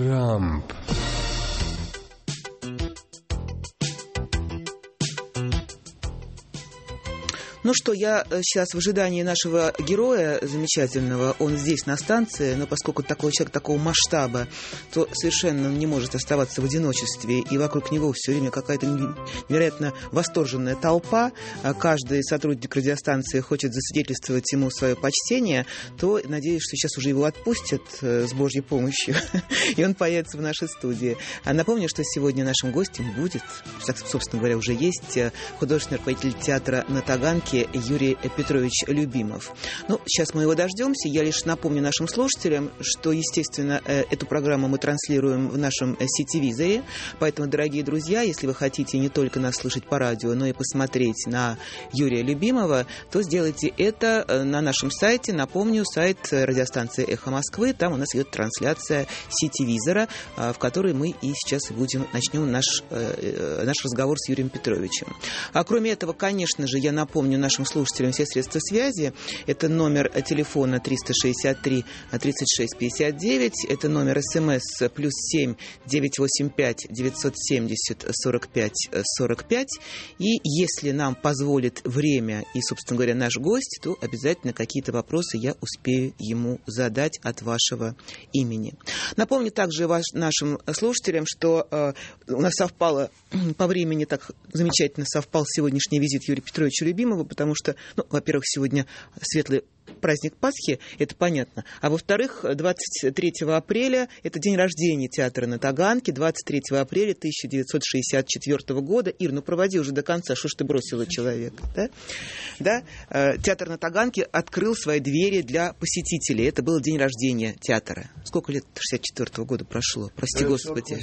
Трамп. Ну что, я сейчас в ожидании нашего героя замечательного, он здесь на станции, но поскольку такой человек такого масштаба, то совершенно не может оставаться в одиночестве, и вокруг него все время какая-то невероятно восторженная толпа, каждый сотрудник радиостанции хочет засвидетельствовать ему свое почтение, то надеюсь, что сейчас уже его отпустят с Божьей помощью, и он появится в нашей студии. Напомню, что сегодня нашим гостем будет, собственно говоря, уже есть художественный руководитель театра на Таганке Юрий Петрович Любимов. Ну, сейчас мы его дождемся. Я лишь напомню нашим слушателям, что, естественно, эту программу мы транслируем в нашем сетевизоре. Поэтому, дорогие друзья, если вы хотите не только нас слышать по радио, но и посмотреть на Юрия Любимова, то сделайте это на нашем сайте. Напомню, сайт радиостанции «Эхо Москвы». Там у нас идет трансляция сетевизора, в которой мы и сейчас начнем наш разговор с Юрием Петровичем. А кроме этого, конечно же, я напомню нашим слушателям все средства связи. Это номер телефона 363 36 59, это номер СМС +7 985 970 45 45. И если нам позволит время и, собственно говоря, наш гость, то обязательно какие-то вопросы я успею ему задать от вашего имени. Напомню также нашим слушателям, что у нас совпало по времени, так замечательно совпал сегодняшний визит Юрия Петровича Любимова, потому что, во-первых, сегодня светлый праздник Пасхи, это понятно. А во-вторых, 23 апреля – это день рождения театра на Таганке, 23 апреля 1964 года. Ир, проводи уже до конца, что ж ты бросила человека, да? Театр на Таганке открыл свои двери для посетителей. Это был день рождения театра. Сколько лет 64 года прошло? Прости, Господи.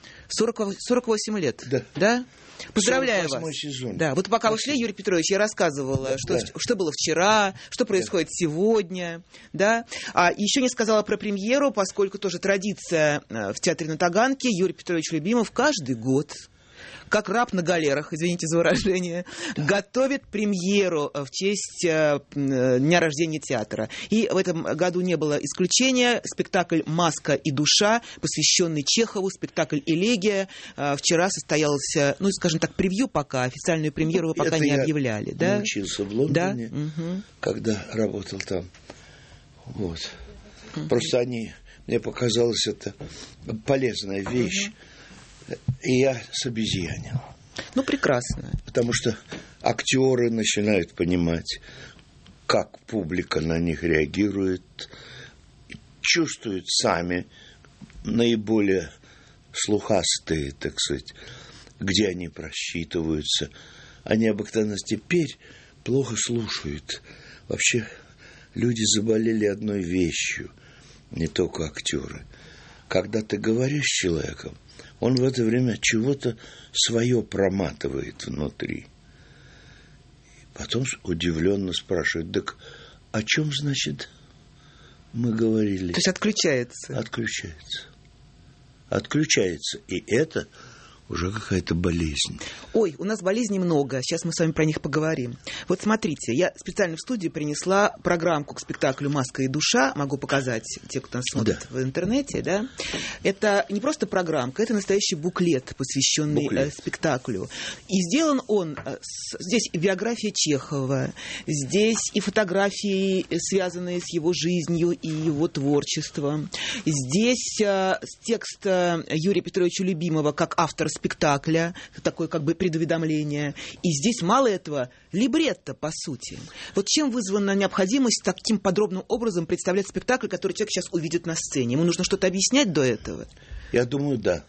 48 лет, да? Поздравляю вас. Сезон. Да, вот пока вы шли, Юрий Петрович, я рассказывала, что было вчера, что происходит сегодня, да. А еще не сказала про премьеру, поскольку тоже традиция в театре на Таганке. Юрий Петрович Любимов каждый год, как раб на галерах, извините за выражение, готовит премьеру в честь дня рождения театра. И в этом году не было исключения. Спектакль «Маска и душа», посвященный Чехову, спектакль «Элегия». Вчера состоялся, скажем так, превью пока, официальную премьеру вы пока не объявляли. Я учился в Лондоне, когда работал там. Вот. Просто мне показалось, это полезная вещь. И я собезьянил. Прекрасно. Потому что актеры начинают понимать, как публика на них реагирует, чувствуют сами наиболее слухастые, так сказать, где они просчитываются. Они обыкновенно теперь плохо слушают. Вообще люди заболели одной вещью, не только актеры. Когда ты говоришь с человеком, он в это время чего-то свое проматывает внутри. Потом удивленно спрашивает: так о чем, значит, мы говорили? То есть отключается. Отключается. И это уже какая-то болезнь. Ой, у нас болезней много. Сейчас мы с вами про них поговорим. Вот смотрите, я специально в студию принесла программку к спектаклю «Маска и душа». Могу показать те, кто нас смотрит в интернете, да? Это не просто программка, это настоящий буклет, посвященный спектаклю. И сделан он... Здесь и биография Чехова, здесь и фотографии, связанные с его жизнью и его творчеством. Здесь текст Юрия Петровича Любимова как автор спектакля, такое как бы предуведомление. И здесь мало этого, либретто, по сути. Вот чем вызвана необходимость таким подробным образом представлять спектакль, который человек сейчас увидит на сцене? Ему нужно что-то объяснять до этого? Я думаю, да.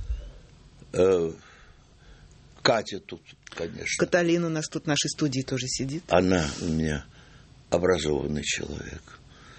Катя тут, конечно. Каталина у нас тут в нашей студии тоже сидит. Она у меня образованный человек.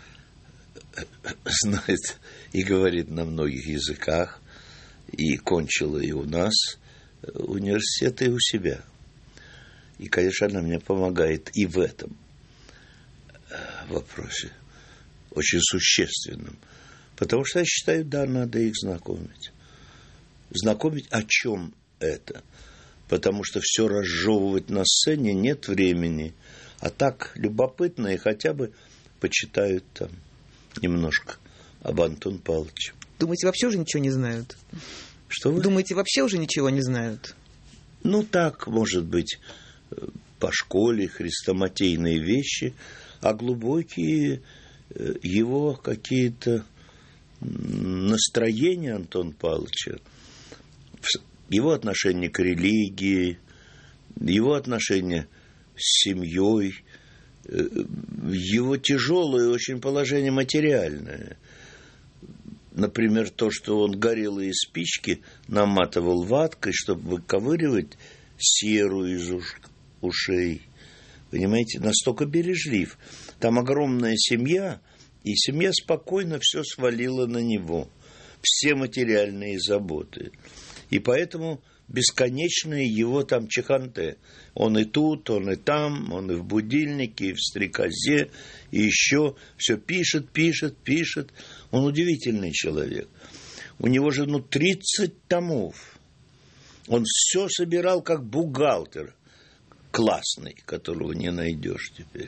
Знает и говорит на многих языках. И кончила и у нас университет, и у себя. И, конечно, она мне помогает и в этом вопросе, очень существенном. Потому что я считаю, да, надо их знакомить. Знакомить, о чем это. Потому что все разжевывать на сцене нет времени. А так любопытно, и хотя бы почитают там немножко об Антоне Павловиче. Думаете, вообще уже ничего не знают? Что вы? Думаете, вообще уже ничего не знают? Ну, так, может быть, по школе хрестоматийные вещи, а глубокие его какие-то настроения Антона Павловича, его отношение к религии, его отношение с семьей, его тяжелое очень положение материальное. Например, то, что он горелые спички наматывал ваткой, чтобы выковыривать серу из ушей. Понимаете, настолько бережлив. Там огромная семья, и семья спокойно все свалила на него. Все материальные заботы. И поэтому бесконечные его там чеханте. Он и тут, он и там, он и в будильнике, и в стрекозе, и еще все пишет. Он удивительный человек. У него же 30 томов. Он все собирал как бухгалтер. Классный, которого не найдешь теперь.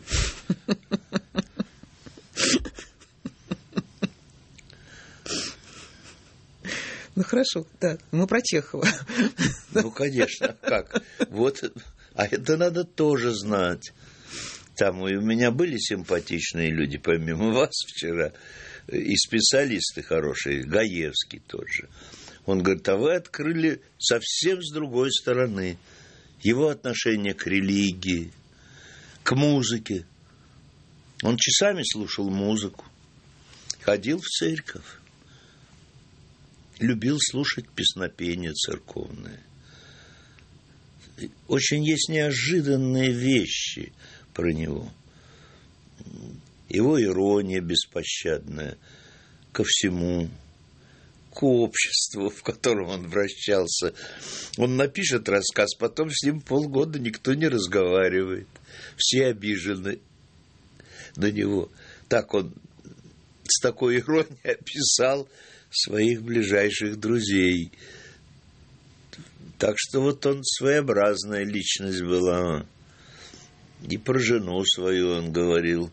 Ну, хорошо, да. Мы про Чехова. Ну, конечно, как? Вот, а это надо тоже знать. Там и у меня были симпатичные люди, помимо вас вчера, и специалисты хорошие, Гаевский тот же. Он говорит, а вы открыли совсем с другой стороны его отношение к религии, к музыке. Он часами слушал музыку, ходил в церковь. Любил слушать песнопения церковные. Очень есть неожиданные вещи про него. Его ирония беспощадная ко всему, к обществу, в котором он вращался. Он напишет рассказ, потом с ним полгода никто не разговаривает. Все обижены на него. Так он с такой иронией описал своих ближайших друзей. Так что вот он своеобразная личность была. И про жену свою он говорил: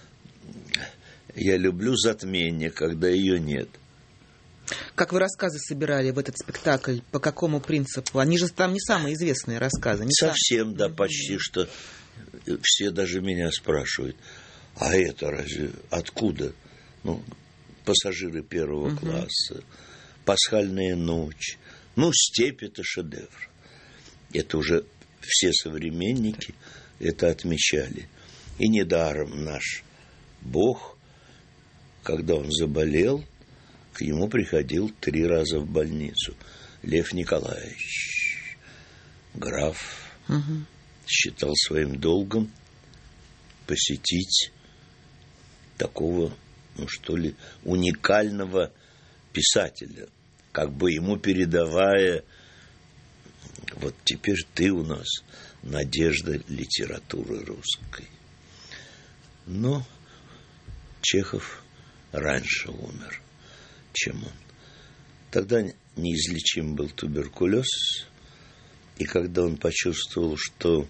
я люблю затмение, когда ее нет. Как вы рассказы собирали в этот спектакль? По какому принципу? Они же там не самые известные рассказы. Не совсем, да, почти что. Все даже меня спрашивают, а это разве откуда? Ну, пассажиры первого класса, пасхальная ночь. Ну, степь — это шедевр. Это уже все современники это отмечали. И недаром наш Бог, когда он заболел, к нему приходил 3 раза в больницу. Лев Николаевич, граф, считал своим долгом посетить такого, ну что ли, уникального писателя, как бы ему передавая: вот теперь ты у нас надежда литературы русской. Но Чехов раньше умер, чем он. Тогда неизлечим был туберкулез, и когда он почувствовал, что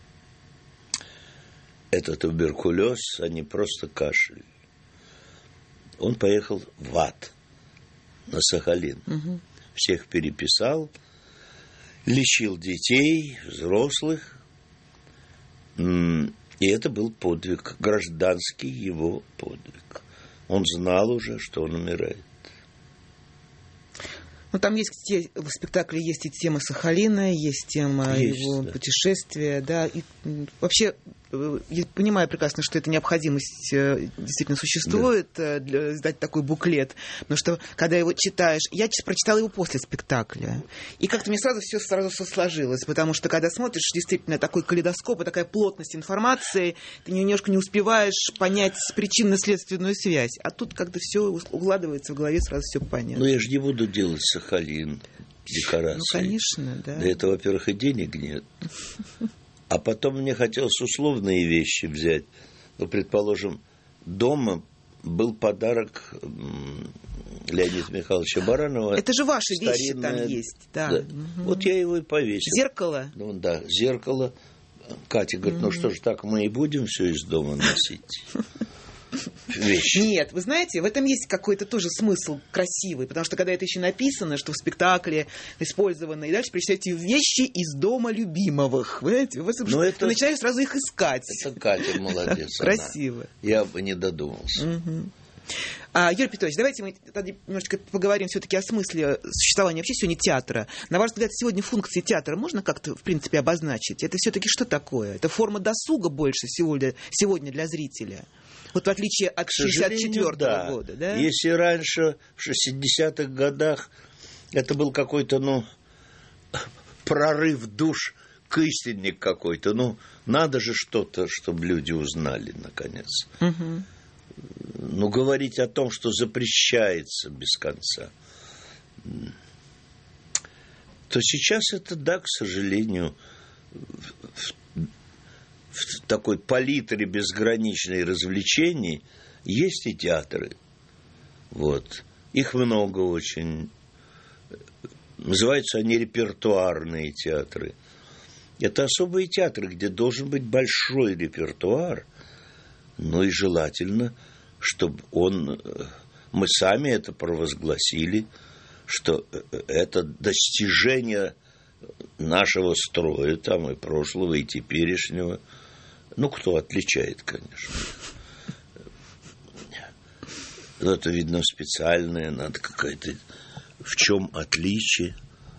это туберкулез, а не просто кашель, он поехал в ад, на Сахалин. Всех переписал, лечил детей, взрослых. И это был подвиг, гражданский его подвиг. Он знал уже, что он умирает. Ну, там есть в спектакле есть и тема Сахалина, есть тема его путешествия, да. И вообще, я понимаю прекрасно, что эта необходимость действительно существует, издать такой буклет. Потому что, когда его читаешь... Я прочитала его после спектакля. И как-то мне сразу все сложилось. Потому что, когда смотришь, действительно, такой калейдоскоп и такая плотность информации, ты немножко не успеваешь понять причинно-следственную связь. А тут как-то все укладывается в голове, сразу все понятно. Ну, я же не буду делать Сахалин, декорации. Ну, конечно, да. Для этого, во-первых, и денег нет. А потом мне хотелось условные вещи взять. Ну, предположим, дома был подарок Леонида Михайловича Баранова. Это же ваши вещи там есть, да. Да. Вот я его и повесил. Зеркало? Ну, да, зеркало. Катя говорит, ну что ж, так мы и будем все из дома носить. вещь. Нет, вы знаете, в этом есть какой-то тоже смысл красивый, потому что когда это еще написано, что в спектакле использованы, и дальше прочитаете вещи из дома любимых, понимаете? Вы начинаете сразу их искать. Это Катя молодец. Красиво. Я бы не додумался. Юрий Петрович, давайте мы тогда немножечко поговорим все-таки о смысле существования вообще сегодня театра. На ваш взгляд, сегодня функции театра можно как-то, в принципе, обозначить? Это все-таки что такое? Это форма досуга больше сегодня для зрителя? Вот в отличие от 1964 года, да? Если раньше, в 60-х годах, это был какой-то, прорыв душ к истине какой-то. Надо же что-то, чтобы люди узнали, наконец. Угу. Говорить о том, что запрещается без конца, то сейчас это, да, к сожалению, в такой палитре безграничной развлечений есть и театры. Вот. Их много очень. Называются они репертуарные театры. Это особые театры, где должен быть большой репертуар, и желательно, чтобы мы сами это провозгласили, что это достижение нашего строя, там и прошлого, и теперешнего. Кто отличает, конечно. Это, видно, специальное, надо какая-то... В чем отличие,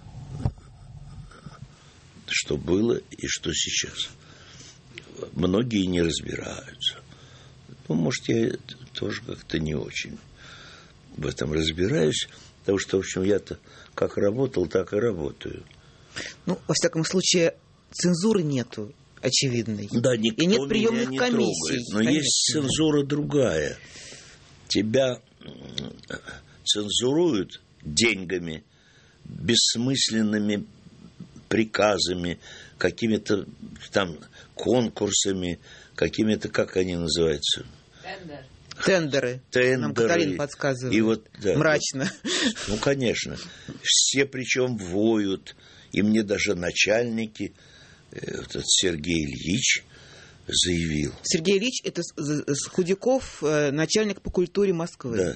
что было и что сейчас. Многие не разбираются. Может, я тоже как-то не очень в этом разбираюсь, потому что, в общем, я-то как работал, так и работаю. Во всяком случае, цензуры нету, очевидной. Да, никто и нет приемных меня не комиссий. Трогает, но есть цензура другая. Тебя цензуруют деньгами, бессмысленными приказами, какими-то там конкурсами, какими-то, как они называются? Тендеры. Нам Катарина подсказывает. И да, мрачно. Конечно. Все причем воют. И мне даже начальники, этот Сергей Ильич, заявил. Сергей Ильич, это Худяков, начальник по культуре Москвы. Да.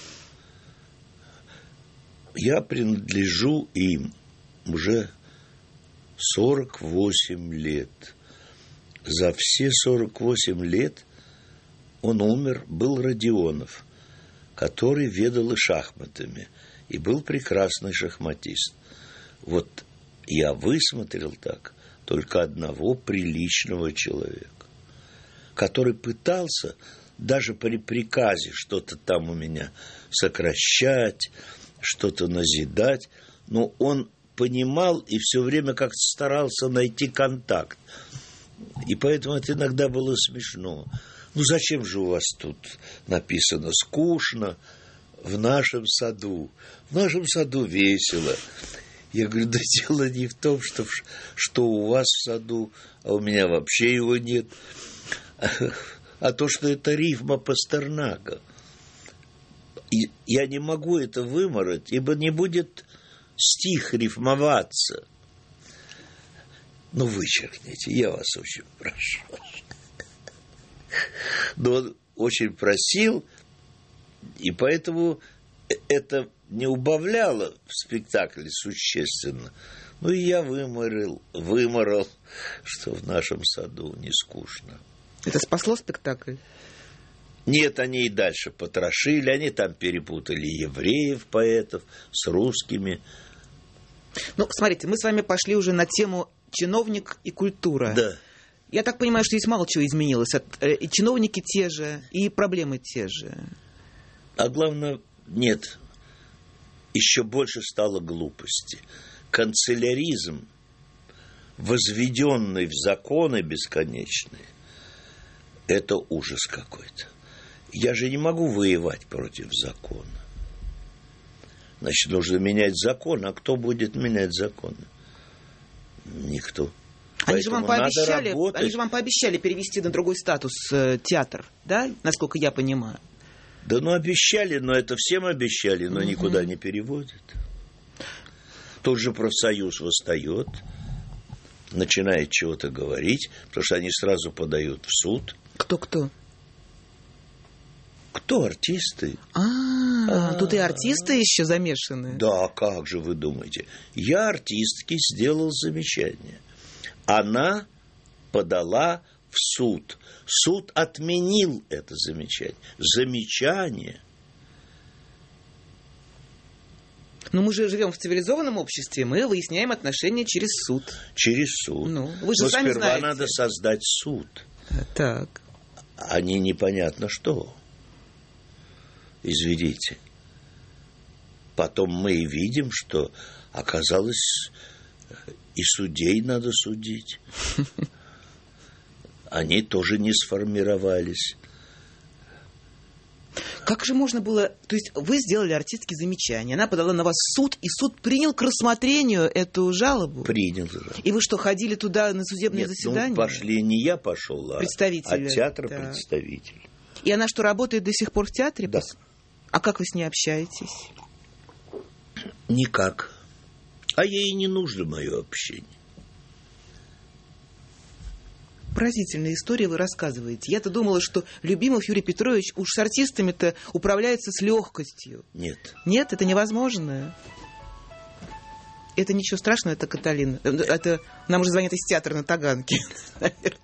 Я принадлежу им уже 48 лет. За все 48 лет он умер, был Родионов, который ведал и шахматами, и был прекрасный шахматист. Вот я высмотрел так только одного приличного человека, который пытался даже при приказе что-то там у меня сокращать, что-то назидать, но он понимал и все время как-то старался найти контакт. И поэтому это иногда было смешно. Зачем же у вас тут написано «скучно в нашем саду»? В нашем саду весело. Я говорю, да дело не в том, что у вас в саду, а у меня вообще его нет, а то, что это рифма Пастернака. И я не могу это вымороть, ибо не будет стих рифмоваться. Вычеркните, я вас очень прошу. Но он очень просил, и поэтому это не убавляло в спектакле существенно. И я выморал, что в нашем саду не скучно. Это спасло спектакль? Нет, они и дальше потрошили, они там перепутали евреев, поэтов с русскими. Смотрите, мы с вами пошли уже на тему чиновник и культура. Да. Я так понимаю, что здесь мало чего изменилось. И чиновники те же, и проблемы те же. А главное, нет. Еще больше стало глупости. Канцеляризм, возведенный в законы бесконечные, это ужас какой-то. Я же не могу воевать против закона. Значит, нужно менять закон. А кто будет менять законы? Никто. Они же вам пообещали перевести на другой статус театр, да? Насколько я понимаю. Да, обещали, но это всем обещали, но никуда не переводят. Тот же профсоюз восстает, начинает чего-то говорить, потому что они сразу подают в суд. Кто? Кто артисты? Тут и артисты еще замешаны. Да, как же вы думаете? Я артистке сделал замечание. Она подала в суд. Суд отменил это замечание. Замечание. Но мы же живем в цивилизованном обществе, мы выясняем отношения через суд. Через суд. Вы же Но сами сперва знаете. надо создать суд. Так. А не непонятно что. Извините. Потом мы и видим, что оказалось, и судей надо судить. Они тоже не сформировались. Как же можно было... То есть вы сделали артистке замечание, она подала на вас в суд, и суд принял к рассмотрению эту жалобу? Принял. И вы что, ходили туда на судебное заседание? Пошли, не я пошел, а театр представитель. И она что, работает до сих пор в театре? Да. А как вы с ней общаетесь? Никак. А ей не нужно мое общение. Поразительная история вы рассказываете. Я-то думала, что Любимов Юрий Петрович уж с артистами-то управляется с легкостью. Нет. Нет, это невозможно. Это ничего страшного, это Каталина. Это нам уже звонят из театра на Таганке, наверное.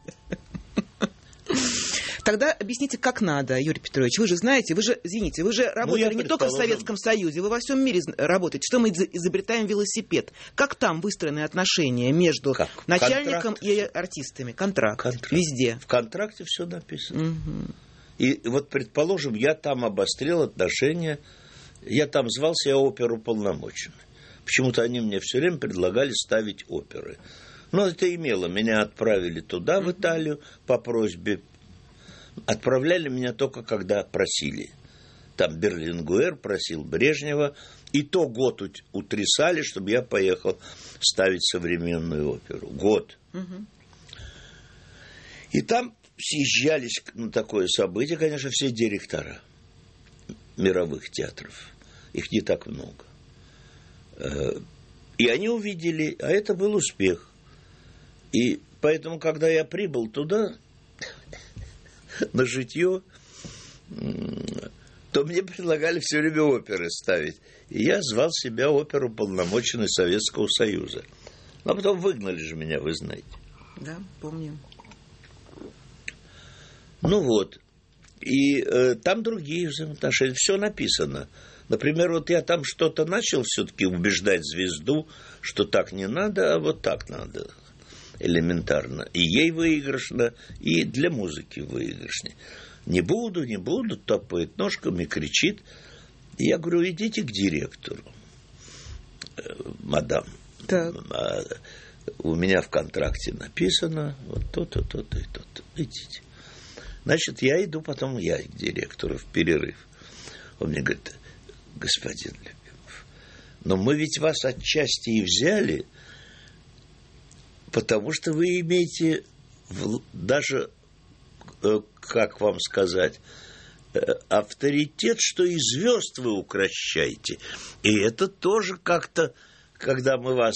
Тогда объясните, как надо, Юрий Петрович. Вы же знаете, вы же работали не только в Советском Союзе, вы во всем мире работаете. Что мы изобретаем велосипед? Как там выстроены отношения между начальником и артистами? Контракт. Везде. В контракте все написано. Угу. И вот, предположим, я там обострил отношения, я там звал себя оперуполномоченный. Почему-то они мне все время предлагали ставить оперы. Но это имело. Меня отправили туда, в Италию, по просьбе. Отправляли меня только когда просили. Там Берлингуэр просил Брежнева. И то год утрясали, чтобы я поехал ставить современную оперу. Год. Угу. И там съезжались на такое событие, конечно, все директора мировых театров. Их не так много. И они увидели, а это был успех. И поэтому, когда я прибыл туда на житье, то мне предлагали все время оперы ставить. И я звал себя оперуполномоченный Советского Союза. А потом выгнали же меня, вы знаете. Да, помню. Ну вот. И там другие взаимоотношения. Все написано. Например, вот я там что-то начал все-таки убеждать звезду, что так не надо, а вот так надо. Элементарно. И ей выигрышно, и для музыки выигрышнее. Не буду, топает ножками, кричит. И я говорю, идите к директору, мадам. Так. У меня в контракте написано вот то-то, то-то и то-то. Идите. Значит, я иду потом к директору в перерыв. Он мне говорит, господин Любимов, но мы ведь вас отчасти и взяли, потому что вы имеете даже, как вам сказать, авторитет, что и звезд вы укращаете. И это тоже как-то, когда мы вас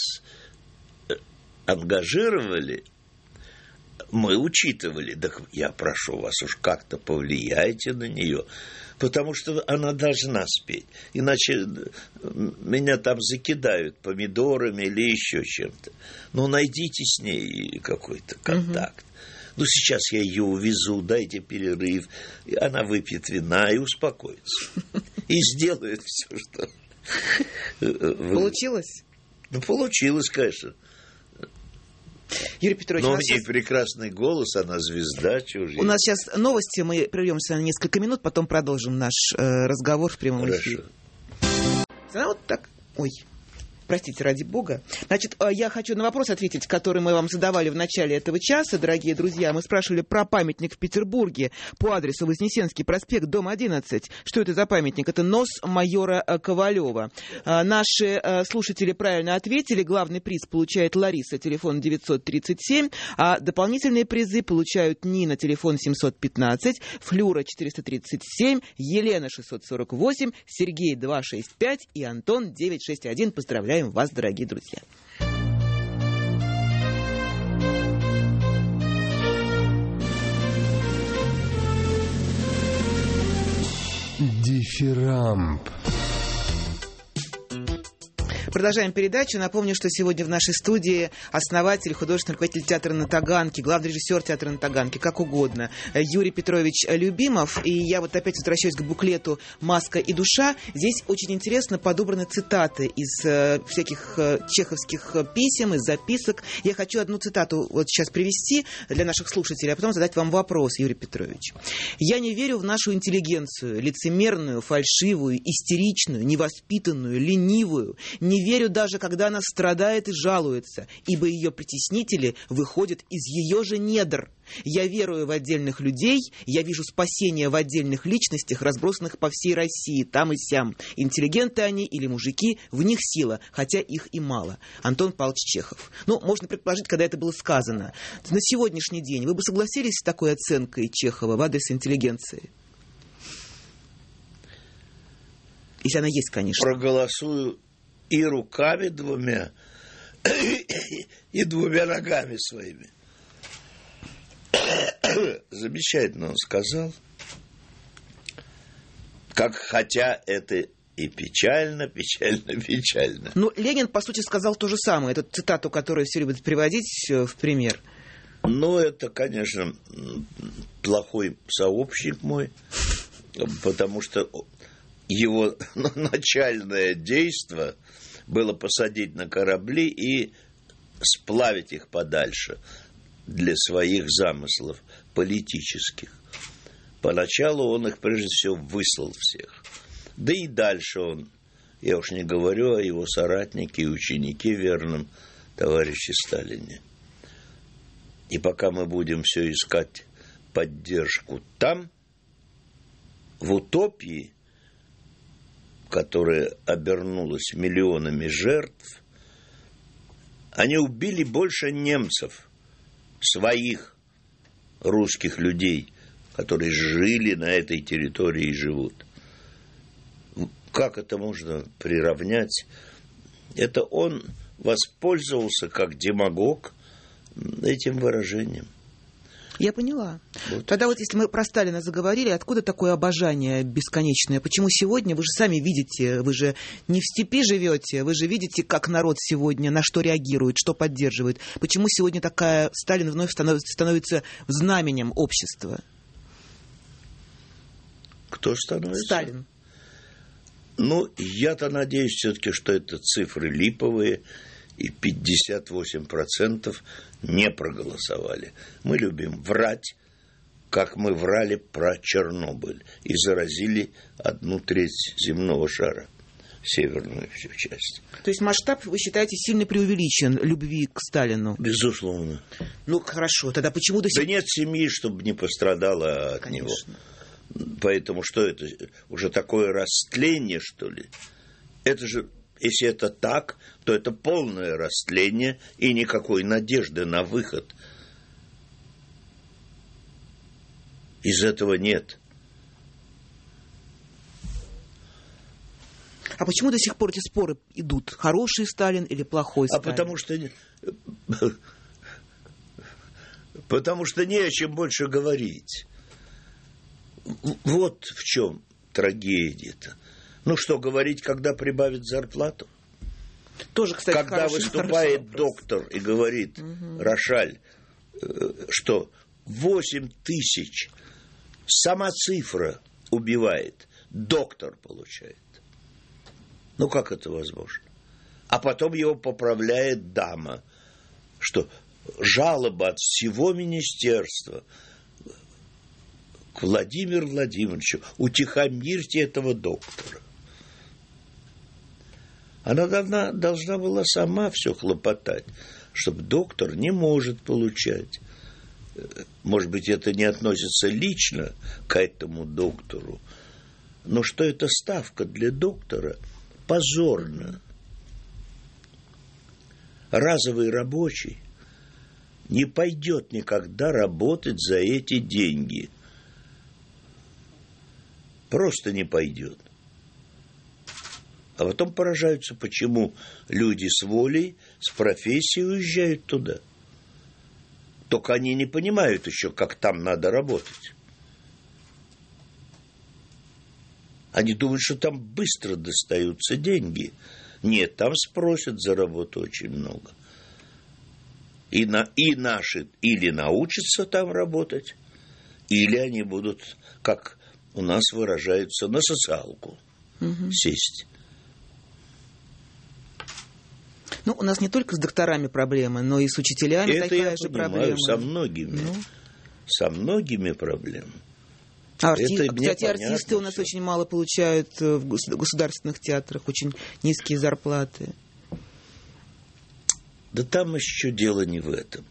ангажировали, мы учитывали. Так я прошу вас, уж как-то повлияйте на нее, потому что она должна спеть. Иначе меня там закидают помидорами или еще чем-то. Ну, найдите с ней какой-то контакт. Ну, сейчас я ее увезу, дайте перерыв. И она выпьет вина и успокоится. И сделает все, что... Получилось? Ну, получилось, конечно. Юрий Петрович, но у нее прекрасный голос, она звезда. У нас сейчас новости, мы прервемся на несколько минут, потом продолжим наш разговор в прямом эфире. Вот так. Ой. Простите, ради бога. Значит, я хочу на вопрос ответить, который мы вам задавали в начале этого часа, дорогие друзья. Мы спрашивали про памятник в Петербурге по адресу Вознесенский проспект, дом 11. Что это за памятник? Это нос майора Ковалева. Наши слушатели правильно ответили. Главный приз получает Лариса, телефон 937, а дополнительные призы получают Нина, телефон 715, Флюра 437, Елена 648, Сергей 265 и Антон 961. Поздравляю вас, дорогие друзья. Дифирамб. Продолжаем передачу. Напомню, что сегодня в нашей студии основатель, художественный руководитель театра на Таганке, главный режиссер театра на Таганке, как угодно, Юрий Петрович Любимов. И я вот опять возвращаюсь к буклету «Маска и душа». Здесь очень интересно подобраны цитаты из всяких чеховских писем, из записок. Я хочу одну цитату вот сейчас привести для наших слушателей, а потом задать вам вопрос, Юрий Петрович. «Я не верю в нашу интеллигенцию, лицемерную, фальшивую, истеричную, невоспитанную, ленивую, не верю даже, когда она страдает и жалуется, ибо ее притеснители выходят из ее же недр. Я верую в отдельных людей, я вижу спасение в отдельных личностях, разбросанных по всей России, там и сям. Интеллигенты они или мужики, в них сила, хотя их и мало». Антон Павлович Чехов. Ну, можно предположить, когда это было сказано. На сегодняшний день вы бы согласились с такой оценкой Чехова в адрес интеллигенции? Если она есть, конечно. Проголосую и руками двумя, и двумя ногами своими. Замечательно он сказал. Хотя это и печально. Ну, Ленин, по сути, сказал то же самое. Эту цитату, которую все любят приводить в пример. Ну, это, конечно, плохой сообщник мой, потому что его начальное действие было посадить на корабли и сплавить их подальше для своих замыслов политических. Поначалу он их, прежде всего, выслал всех. Да и дальше он, я уж не говорю о его соратнике и ученике верном, товарище Сталине. И пока мы будем все искать поддержку там, в утопии, которая обернулась миллионами жертв, они убили больше немцев, своих русских людей, которые жили на этой территории и живут. Как это можно приравнять? Это он воспользовался как демагог этим выражением. Я поняла. Вот. Тогда вот если мы про Сталина заговорили, откуда такое обожание бесконечное? Почему сегодня, вы же сами видите, вы же не в степи живете, вы же видите, как народ сегодня, на что реагирует, что поддерживает. Почему сегодня такая Сталин вновь становится знаменем общества? Кто становится? Сталин. Ну, я-то надеюсь все-таки, что это цифры липовые, и 58% не проголосовали. Мы любим врать, как мы врали про Чернобыль, и заразили 1/3 земного шара, северную всю часть. То есть масштаб, вы считаете, сильно преувеличен любви к Сталину? Безусловно. Ну, хорошо, тогда почему до сих пор... Да нет семьи, чтобы не пострадала от Конечно. него. Поэтому что это? Уже такое растление, что ли? Это же, если это так, то это полное растление и никакой надежды на выход из этого нет. А почему до сих пор эти споры идут? Хороший Сталин или плохой Сталин? Потому что не о чем больше говорить. Вот в чем трагедия-то. Ну, что говорить, когда прибавят зарплату? Тоже, кстати, когда выступает доктор и говорит, Рошаль, что 8 тысяч, сама цифра убивает, доктор получает. Ну, как это возможно? А потом его поправляет дама, что жалоба от всего министерства к Владимиру Владимировичу, утихомирьте этого доктора. Она должна была сама все хлопотать, чтобы доктор не может получать. Может быть, это не относится лично к этому доктору, но что это ставка для доктора позорна. Разовый рабочий не пойдет никогда работать за эти деньги. Просто не пойдет. А потом поражаются, почему люди с волей, с профессией уезжают туда. Только они не понимают еще, как там надо работать. Они думают, что там быстро достаются деньги. Нет, там спросят за работу очень много. И наши или научатся там работать, или они будут, как у нас выражаются, на социалку сесть. Ну, у нас не только с докторами проблемы, но и с учителями это такая же проблема. Со многими. Со многими проблемами. Кстати, артисты у нас очень мало получают в государственных театрах, очень низкие зарплаты. Да там еще дело не в этом.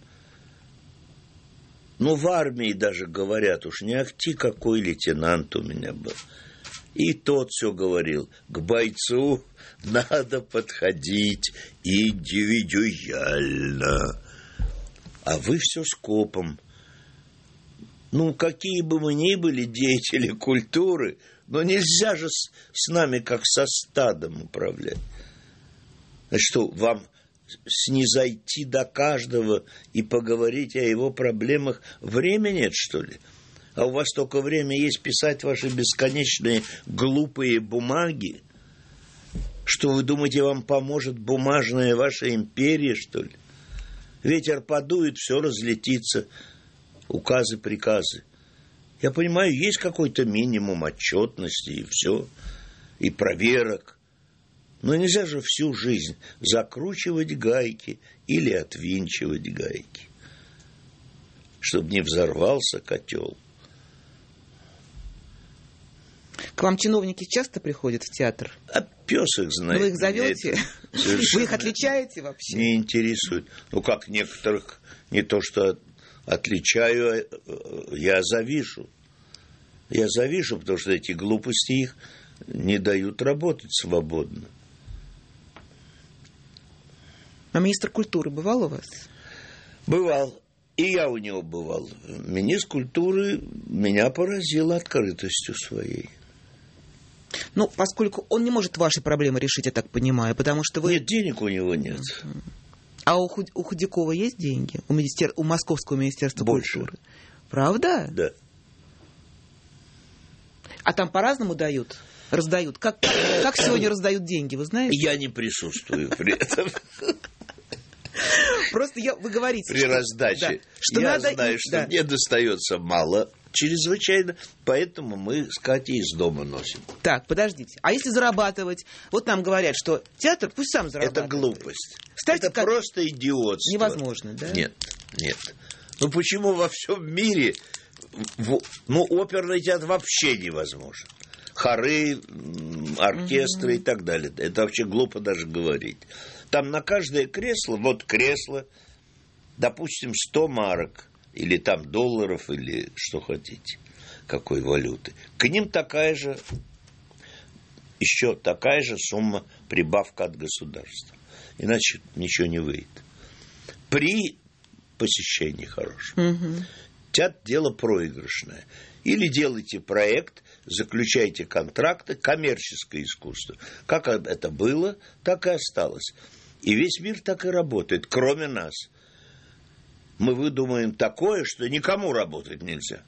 Ну, в армии даже говорят, уж не ахти, какой лейтенант у меня был. И тот все говорил, к бойцу надо подходить индивидуально. А вы все скопом. Ну, какие бы мы ни были деятели культуры, но нельзя же с нами как со стадом управлять. Значит, что, вам снизойти до каждого и поговорить о его проблемах времени нет, что ли? А у вас только время есть писать ваши бесконечные глупые бумаги? Что вы думаете, вам поможет бумажная ваша империя, что ли? Ветер подует, все разлетится. Указы, приказы. Я понимаю, есть какой-то минимум отчетности и все, и проверок. Но нельзя же всю жизнь закручивать гайки или отвинчивать гайки, чтобы не взорвался котел. К вам чиновники часто приходят в театр? А пес их знает. Вы их зовете? Вы их отличаете вообще? Не интересует. Ну, как некоторых не то что отличаю, я завижу. Я завижу, потому что эти глупости их не дают работать свободно. А министр культуры бывал у вас? Бывал. И я у него бывал. Министр культуры меня поразил открытостью своей. Ну, поскольку он не может ваши проблемы решить, я так понимаю, потому что вы... Нет, денег у него нет. А у Худякова есть деньги? У Московского министерства культуры? Правда? Да. А там по-разному дают? Раздают? Как сегодня раздают деньги, вы знаете? Я не присутствую при этом. Просто вы говорите... При раздаче. Я знаю, что мне достается мало, чрезвычайно, поэтому мы с Катей из дома носим. Так, подождите. А если зарабатывать? Вот нам говорят, что театр пусть сам зарабатывает. Это глупость. Ставьте это просто идиотство. Невозможно, да? Нет. Ну почему во всем мире... оперный театр вообще невозможен. Хоры, оркестры и так далее. Это вообще глупо даже говорить. Там на каждое кресло, допустим, 100 марок, или там долларов, или что хотите, какой валюты. К ним еще такая же сумма прибавка от государства. Иначе ничего не выйдет. При посещении хорошем. Театр – дело проигрышное. Или делайте проект, заключайте контракты, коммерческое искусство. Как это было, так и осталось. И весь мир так и работает, кроме нас. Мы выдумаем такое, что никому работать нельзя.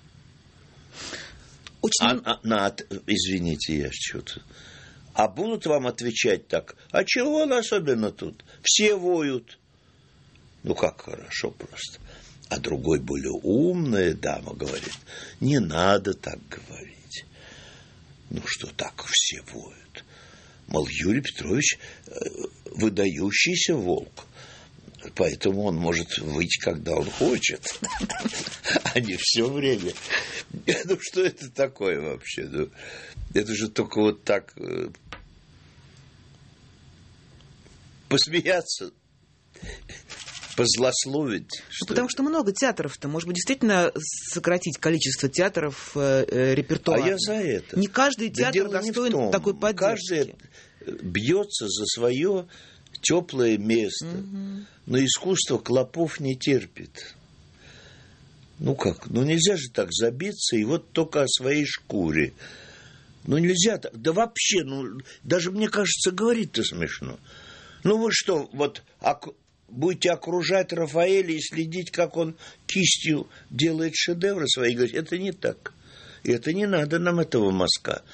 Извините, я что-то... А будут вам отвечать так, а чего он особенно тут? Все воют. Ну, как хорошо просто. А другой, более умная дама говорит, не надо так говорить. Ну, что так все воют? Мол, Юрий Петрович выдающийся волк. Поэтому он может выть, когда он хочет, а не все время. Ну, что это такое вообще? Ну, это же только вот так посмеяться, позлословить. Потому что много театров-то. Может быть, действительно сократить количество театров репертуара. А я за это. Не каждый театр достоин такой поддержки. Каждый бьется за свое теплое место. Но искусство клопов не терпит. Ну как? Ну нельзя же так забиться и вот только о своей шкуре. Ну нельзя так. Да вообще, даже мне кажется, говорить-то смешно. Ну вы что, вот будете окружать Рафаэля и следить, как он кистью делает шедевры свои. Говорить, это не так. И это не надо нам этого мазка.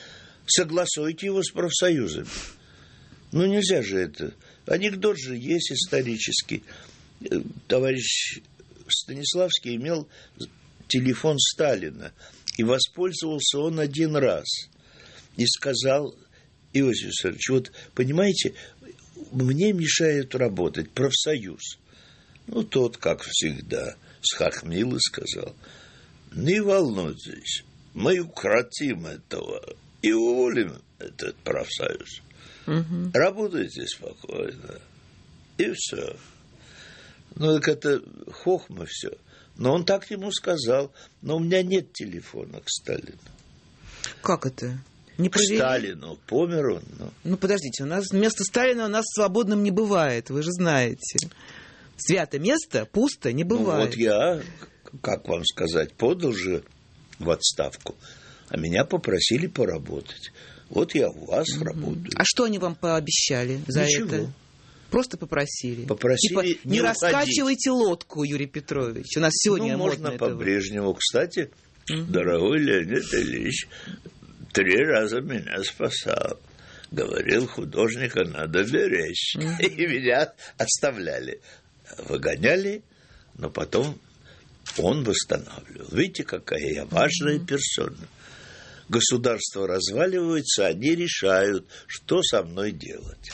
Согласуйте его с профсоюзами. Ну, нельзя же это. Анекдот же есть исторический. Товарищ Станиславский имел телефон Сталина, и воспользовался он один раз. И сказал: Иосиф Виссарионович, вот, понимаете, мне мешает работать профсоюз. Ну, тот, как всегда, схохмил и сказал: не волнуйтесь, мы укротим этого и уволим этот профсоюз. Угу. Работайте спокойно. И все. Ну, так это хохма все. Но он так ему сказал: но у меня нет телефона к Сталину. Как это? Не к Сталину. Помер он. Ну, подождите, у нас вместо Сталина у нас свободным не бывает, вы же знаете. Святое место пусто не бывает. Ну, вот я, как вам сказать, подал же в отставку, а меня попросили поработать. Вот я у вас работаю. А что они вам пообещали за Ничего. это? Просто попросили. Попросили типа, не раскачивайте лодку, Юрий Петрович. У нас сегодня можно по-прежнему. Кстати, дорогой Леонид Ильич 3 раза меня спасал. Говорил, художника надо беречь. И меня отставляли. Выгоняли, но потом он восстанавливал. Видите, какая я важная персона. Государство разваливается, они решают, что со мной делать.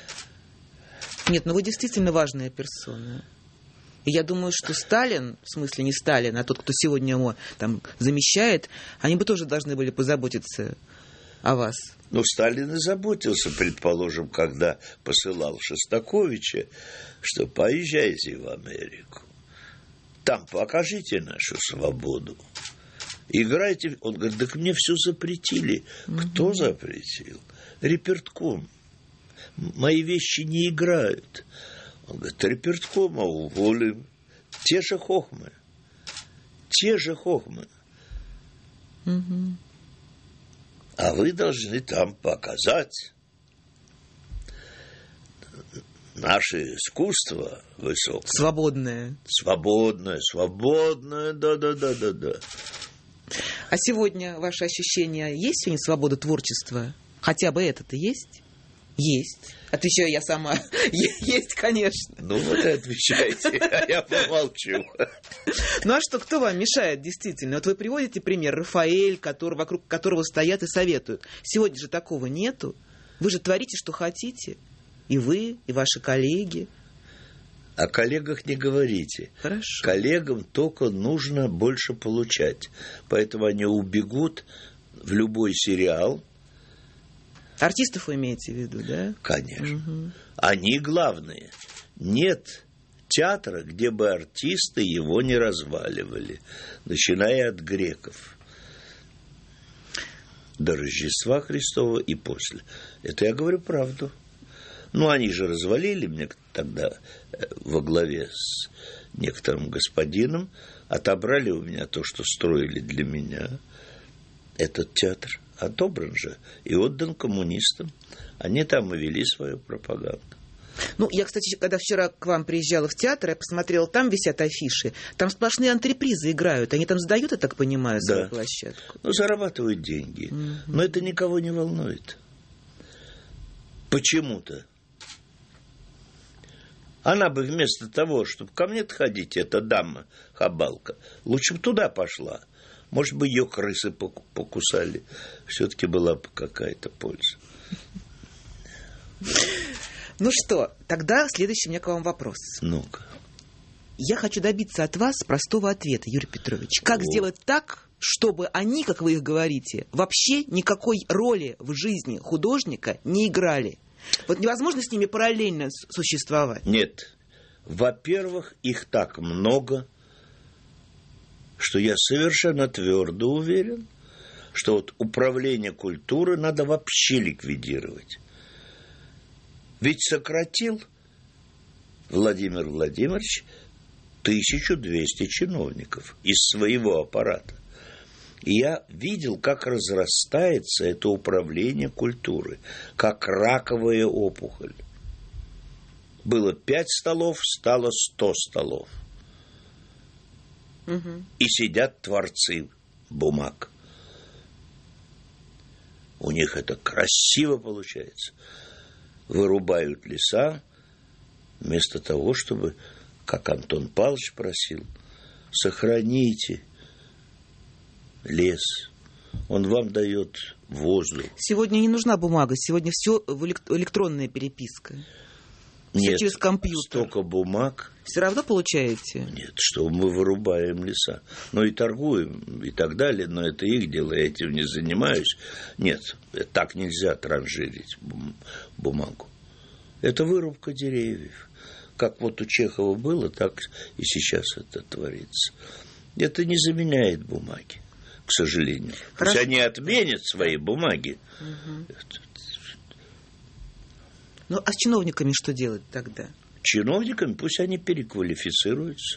Нет, ну вы действительно важная персона. И я думаю, что Сталин, в смысле не Сталин, а тот, кто сегодня его там замещает, они бы тоже должны были позаботиться о вас. Ну, Сталин и заботился, предположим, когда посылал Шостаковича, что поезжайте в Америку. Там покажите нашу свободу. Играйте. Он говорит: так мне все запретили. Кто запретил? Репертком. Мои вещи не играют. Он говорит: реперткома уволим. Те же хохмы. А вы должны там показать наше искусство высокое. Свободное, да. А сегодня ваши ощущения есть сегодня свобода творчества? Хотя бы это-то есть? Есть. Отвечаю я сама. Есть, конечно. Ну, вот и отвечайте, а я помолчу. Ну, а что, кто вам мешает, действительно? Вот вы приводите пример Рафаэль, вокруг которого стоят и советуют. Сегодня же такого нету. Вы же творите, что хотите. И вы, и ваши коллеги. О коллегах не говорите. Хорошо. Коллегам только нужно больше получать. Поэтому они убегут в любой сериал. Артистов вы имеете в виду, да? Конечно. Угу. Они главные. Нет театра, где бы артисты его не разваливали. Начиная от греков. До Рождества Христова и после. Это я говорю правду. Ну, они же развалили мне тогда во главе с некоторым господином, отобрали у меня то, что строили для меня. Этот театр отобран же и отдан коммунистам. Они там и вели свою пропаганду. Ну, я, кстати, когда вчера к вам приезжала в театр, я посмотрела, там висят афиши, там сплошные антрепризы играют. Они там сдают, я так понимаю, свою площадку? Ну, зарабатывают деньги. Но это никого не волнует. Почему-то. Она бы вместо того, чтобы ко мне ходить, эта дама, хабалка, лучше бы туда пошла. Может быть, ее крысы покусали. Все-таки была бы какая-то польза. Ну что, тогда следующий у меня к вам вопрос. Ну-ка. Я хочу добиться от вас простого ответа, Юрий Петрович. Как сделать так, чтобы они, как вы их говорите, вообще никакой роли в жизни художника не играли? Вот невозможно с ними параллельно существовать? Нет. Во-первых, их так много, что я совершенно твердо уверен, что вот управление культуры надо вообще ликвидировать. Ведь сократил Владимир Владимирович 1200 чиновников из своего аппарата. И я видел, как разрастается это управление культуры, как раковая опухоль. Было 5 столов, стало 100 столов. И сидят творцы бумаг. У них это красиво получается. Вырубают леса, вместо того, чтобы, как Антон Павлович просил, сохраните лес. Он вам дает воздух. Сегодня не нужна бумага, сегодня все электронная переписка. Все Нет, через компьютер. столько бумаг. Все равно получаете? Нет, что мы вырубаем леса. Ну и торгуем, и так далее, но это их дело, я этим не занимаюсь. Нет, так нельзя транжирить бумагу. Это вырубка деревьев. Как вот у Чехова было, так и сейчас это творится. Это не заменяет бумаги, к сожалению. Хорошо. Пусть они отменят свои бумаги. Ну, а с чиновниками что делать тогда? Чиновниками пусть они переквалифицируются.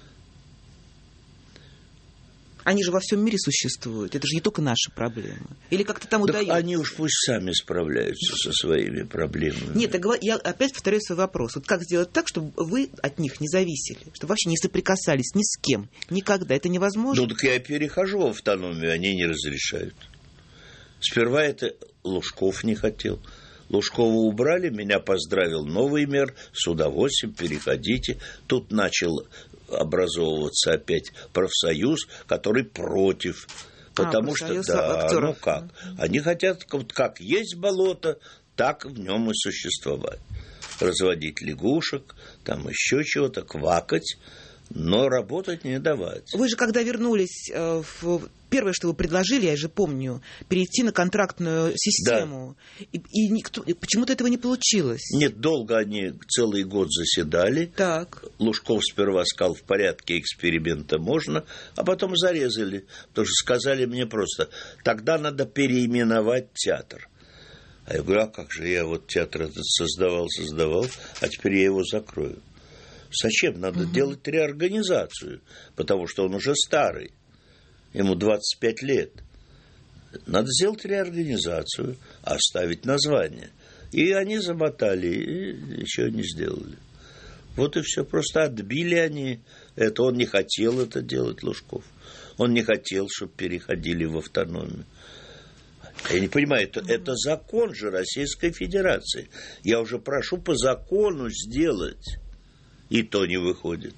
Они же во всем мире существуют. Это же не только наша проблема. Или как-то там Так удается? они уж пусть сами справляются со своими проблемами. Нет, я опять повторяю свой вопрос. Вот как сделать так, чтобы вы от них не зависели? Чтобы вообще не соприкасались ни с кем? Никогда. Это невозможно? Ну, так я перехожу в автономию, они не разрешают. Сперва это Лужков не хотел. Лужкова убрали, меня поздравил новый мэр, с удовольствием переходите. Тут начал образовываться опять профсоюз, который против. Потому что, да, актеров. Ну как? Они хотят, как есть болото, так в нем и существовать. Разводить лягушек, там еще чего-то, квакать, но работать не давать. Вы же, когда вернулись, первое, что вы предложили, я же помню, перейти на контрактную систему. Да. И почему-то этого не получилось. Нет, долго они целый год заседали. Так. Лужков сперва сказал, в порядке эксперимента можно, а потом зарезали. Потому что сказали мне просто, тогда надо переименовать театр. А я говорю, а как же, я вот театр этот создавал, а теперь я его закрою. Зачем? Надо делать реорганизацию, потому что он уже старый. Ему 25 лет. Надо сделать реорганизацию, оставить название. И они замотали, и ничего не сделали. Вот и все. Просто отбили они это. Он не хотел это делать, Лужков. Он не хотел, чтобы переходили в автономию. Я не понимаю, это закон же Российской Федерации. Я уже прошу по закону сделать. И то не выходит.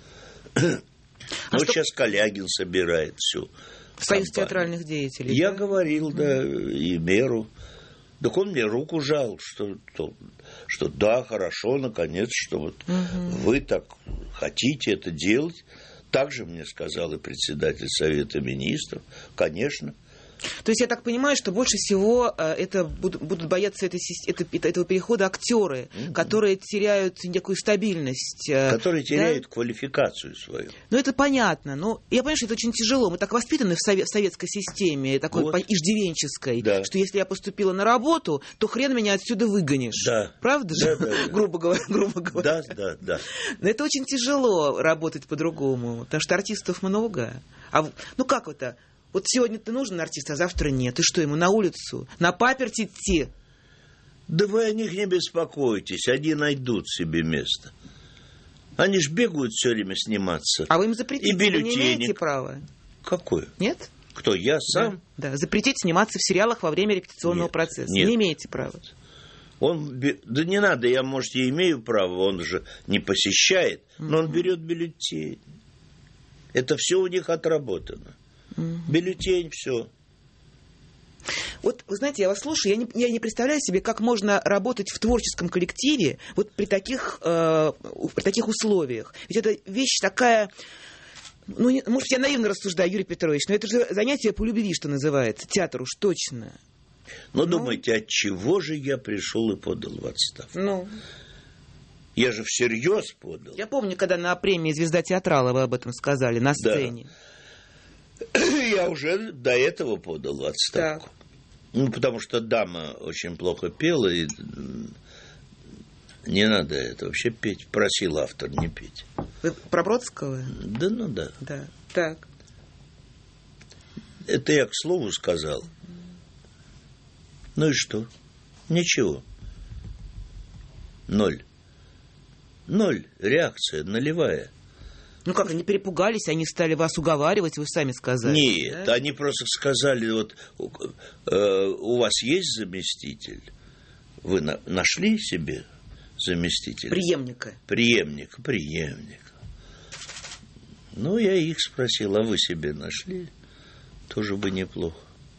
Вот сейчас Калягин собирает всю Союз театральных деятелей. Я говорил, да, и мэру. Так он мне руку жал, что да, хорошо, наконец, что вот вы так хотите это делать. Так же мне сказал и председатель Совета Министров. Конечно. То есть я так понимаю, что больше всего это будут бояться этого перехода актеры, которые теряют некую стабильность. Которые теряют квалификацию свою. Ну, это понятно. Но я понимаю, что это очень тяжело. Мы так воспитаны в советской системе, такой иждивенческой, что если я поступила на работу, то хрен меня отсюда выгонишь. Да. Правда же? Да. Грубо говоря. Да. Но это очень тяжело работать по-другому, потому что артистов много. Ну, как это? Вот сегодня ты нужен артист, а завтра нет. И что, ему на улицу, на паперть идти? Да вы о них не беспокойтесь, они найдут себе место. Они ж бегают все время сниматься. А вы им запретите, вы не имеете права? Какое? Нет? Кто, я сам? Да, запретить сниматься в сериалах во время репетиционного процесса. Нет. Не имеете права. Да не надо, я, может, и имею право, он же не посещает, но он берет бюллетень. Это все у них отработано. Бюллетень, все. Вот, вы знаете, я вас слушаю, я не представляю себе, как можно работать в творческом коллективе вот при таких условиях. Ведь это вещь такая, ну, может, я наивно рассуждаю, Юрий Петрович, но это же занятие по любви, что называется, театр уж точно. Но думаете, от чего же я пришел и подал в отставку? Я же всерьез подал. Я помню, когда на премии «Звезда театрала» вы об этом сказали, на сцене. Да. Я уже до этого подал в отставку. Ну, потому что дама очень плохо пела, и не надо это вообще петь. Просил автор не петь. Вы про Бродского? Да, да. Да, так. Это я к слову сказал. Ну и что? Ничего. 0. Реакция нулевая. Ну как, они перепугались, они стали вас уговаривать, вы сами сказали. Нет, да? Они просто сказали, вот у вас есть заместитель? Вы нашли себе заместителя? Преемника. Преемника. Ну, я их спросил, а вы себе нашли? Тоже бы неплохо.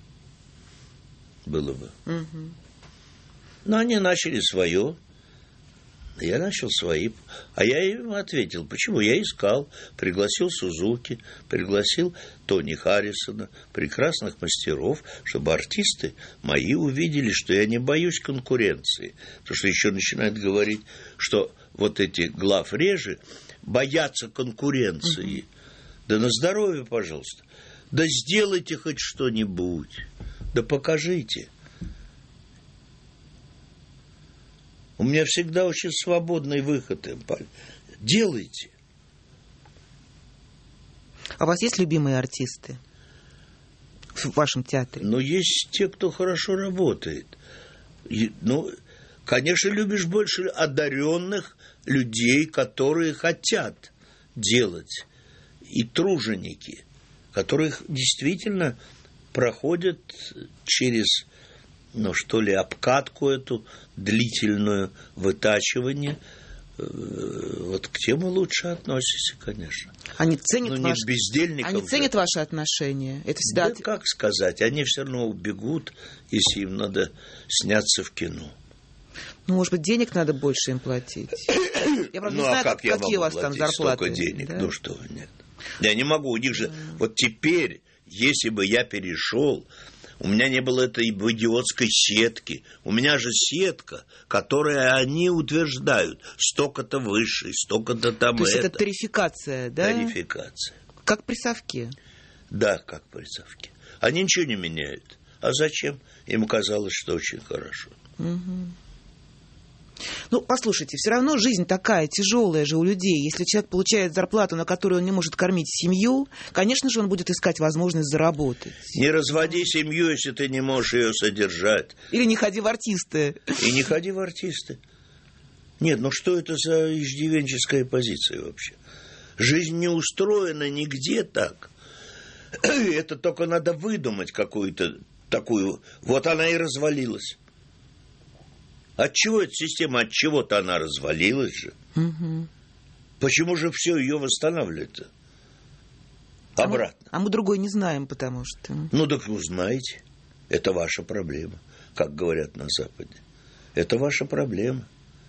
Было бы. Угу. Но они начали свое. Я начал свои. А я им ответил, почему? Я искал, пригласил Сузуки, пригласил Тони Харрисона, прекрасных мастеров, чтобы артисты мои увидели, что я не боюсь конкуренции. Потому что еще начинают говорить, что вот эти главрежи боятся конкуренции. Да на здоровье, пожалуйста. Да сделайте хоть что-нибудь. Да покажите. У меня всегда очень свободный выход. Делайте. А у вас есть любимые артисты в вашем театре? Но есть те, кто хорошо работает. Конечно, любишь больше одаренных людей, которые хотят делать. И труженики, которые действительно проходят через, обкатку эту длительную, вытачивание. Вот к тем и лучше относишься, конечно. Они ценят не бездельников. Они ценят ваши отношения. Это всегда... Да, как сказать, они все равно убегут, если им надо сняться в кино. Может быть, денег надо больше им платить. Я правда не знаю, какие у вас там зарплаты. Столько денег, да? Что нет. Я не могу, у них же... Вот теперь, если бы я перешел, у меня не было этой идиотской сетки. У меня же сетка, которую они утверждают. Столько-то выше, столько-то там. То есть это тарификация, да? Тарификация. Как при совке. Да, как при совке. Они ничего не меняют. А зачем? Им казалось, что очень хорошо. Угу. Послушайте, все равно жизнь такая тяжелая же у людей. Если человек получает зарплату, на которую он не может кормить семью, конечно же, он будет искать возможность заработать. Не разводи семью, если ты не можешь ее содержать. Или не ходи в артисты. И не ходи в артисты. Нет, что это за иждивенческая позиция вообще? Жизнь не устроена нигде так. Это только надо выдумать какую-то такую. Вот она и развалилась. От чего эта система? От чего-то она развалилась же. Угу. Почему же все ее восстанавливает-то? Обратно. А мы другой не знаем, потому что... Так узнаете. Это ваша проблема, как говорят на Западе. Это ваша проблема.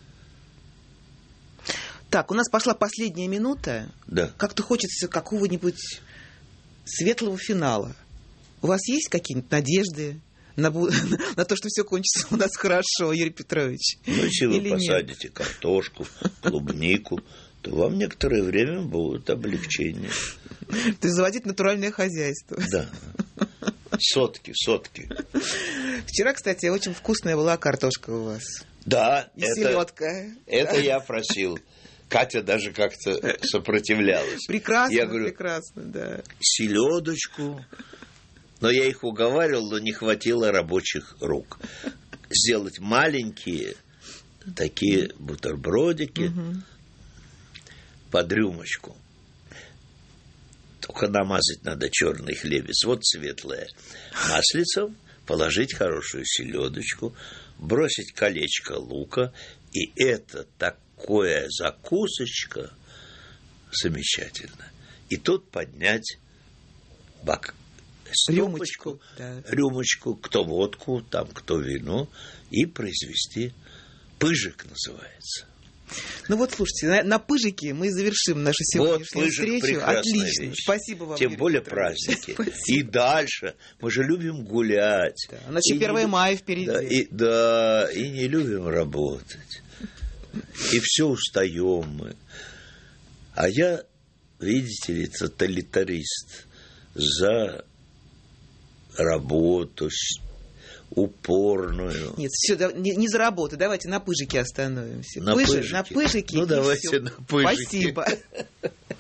Так, у нас пошла последняя минута. Да. Как-то хочется какого-нибудь светлого финала. У вас есть какие-нибудь надежды на то, что все кончится у нас хорошо, Юрий Петрович? Если вы или посадите картошку, клубнику, то вам некоторое время будет облегчение. То есть заводить натуральное хозяйство. Да. Сотки. Вчера, кстати, очень вкусная была картошка у вас. Да. И селедка. Это я просил. Катя даже как-то сопротивлялась. Прекрасно, прекрасно, да. Селедочку. Но я их уговаривал, но не хватило рабочих рук. Сделать маленькие такие бутербродики под рюмочку. Только намазать надо черный хлебец. Вот светлое. Маслицем положить хорошую селедочку, бросить колечко лука. И это такое закусочка замечательно. И тут поднять рюмочку, кто водку, там кто вино, и произвести пыжик называется. Слушайте, на пыжике мы завершим нашу сегодняшнюю встречу. Отлично. Вещь. Спасибо вам. Тем более праздники. И дальше. Мы же любим гулять. Да. У нас еще 1 мая впереди. И не любим работать. И все устаем мы. А я, видите ли, тоталитарист. За работу упорную. Нет, все, не за работу. Давайте на пыжике остановимся. На пыжике. На пыжике. Давайте на пыжике. Спасибо.